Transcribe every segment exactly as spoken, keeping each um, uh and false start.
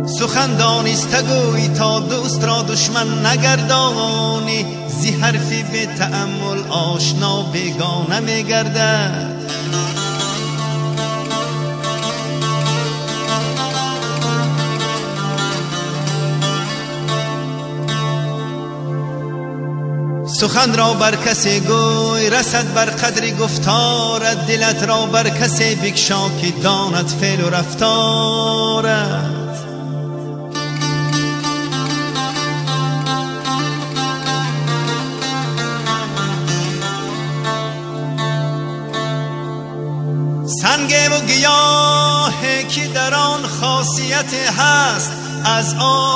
سخن دانسته گوی تا دوست را دشمن نگردانی، زی حرفی به تأمل آشنا بیگانه میگردد. سخن را بر کسی گوی رسد بر قدر گفتارت، دلت را بر کسی بکشا که داند فعل و رفتارت. سنگ و گیاهی که در آن خاصیت هست، از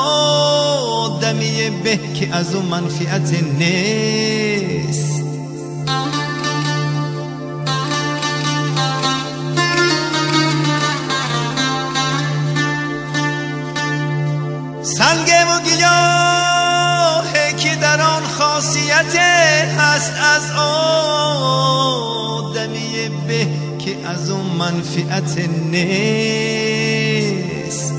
آدمی به که از او منفعت نیست. سنگ و گیاهی که در آن خاصیت هست، از آدمی به که از اون منفعت نیست.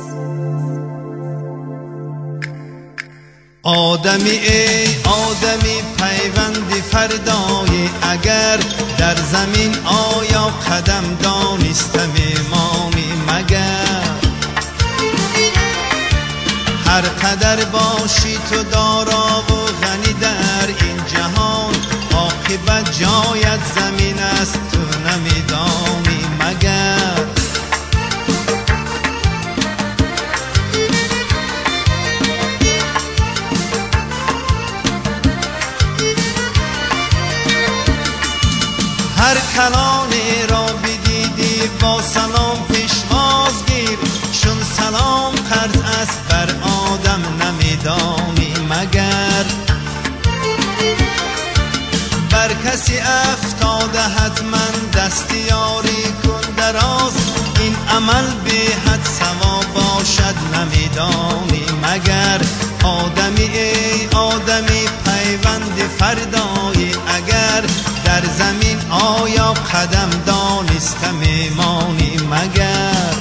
آدمی ای آدمی پیوند فردای، اگر در زمین آیا قدم دانسته میمانی مگر. هر قدر باشی تو دارا و غنی در این جهان، عاقبت جایت زمین است تو نمیدانی مگر. هر کلانی را بدیدی با سلام پیشواز گیر، چون سلام قرض است بر آدم نمیدانی مگر. بر کسی افتاده حتما دستیاری کن دراز، این عمل به حد ثواب باشد نمیدانی مگر. آدمی ای آدمی پیوند فردایی، اگر در زمین آیا قدم دانسته میمانی مگر.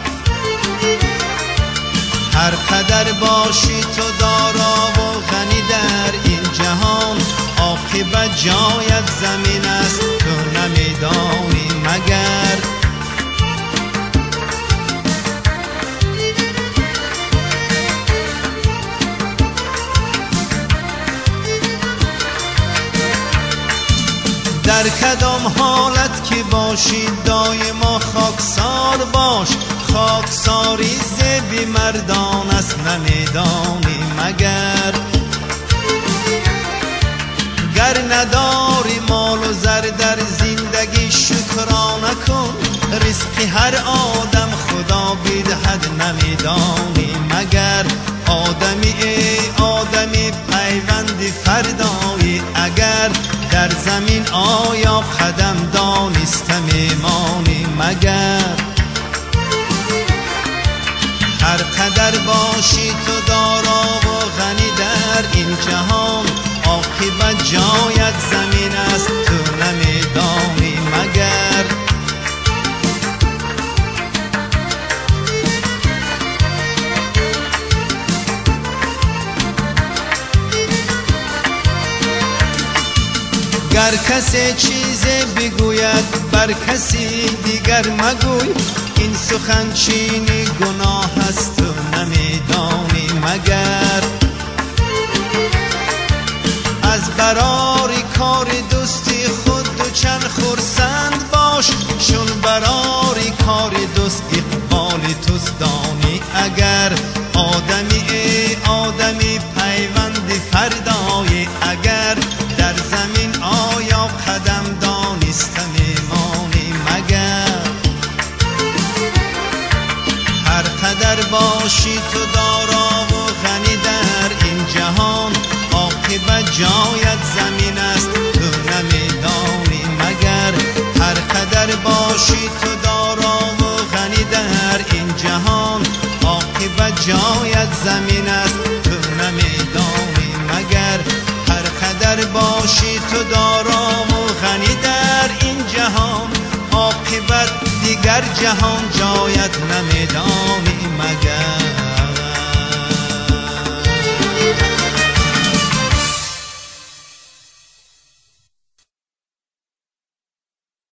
هر قدر باشی تو دارا و غنی در این جهان، عاقبت جایت زمین است تو نمیدانی مگر. در کدام حالت که باشی دایما خاکسار باش، خاکساری زبی مردان است نمیدانی مگر. گر نداری مال و زر در زندگی شکرانه کن، رزق هر آدم خدا بدهد نمیدانی مگر. آدمی ای آدمی پیوند فردایی، اگر در زمین آیا قدم دانسته میمانی مگر. هر قدر باشی تو دارا و غنی در این جهان، عاقبت جایت زمین است تو نمیدانی مگر. گر کسی چیزی بگوید بر کسی دیگر مگوی، این سخن چینی گناه است تو نمیدانی مگر. از براری کار دوستی خود دو چند خرسند باش، چون براری کار دوست اقبال توست دانی اگر. آدمی ای آدمی پیوند فردایی، اگر در زمین آیا قدم دانسته میمانی مگر. هر قدر باشی تو دارا و غنی در این جهان، عاقبت جایت زمین است تو نمیدانی مگر. هر قدر باشی تو دارا و غنی در این جهان، عاقبت جایت زمین است تو نمیدانی مگر. هر قدر باشی تو دارا و غنی در این جهان، عاقبت دیگر جهان جایت نمیدانی.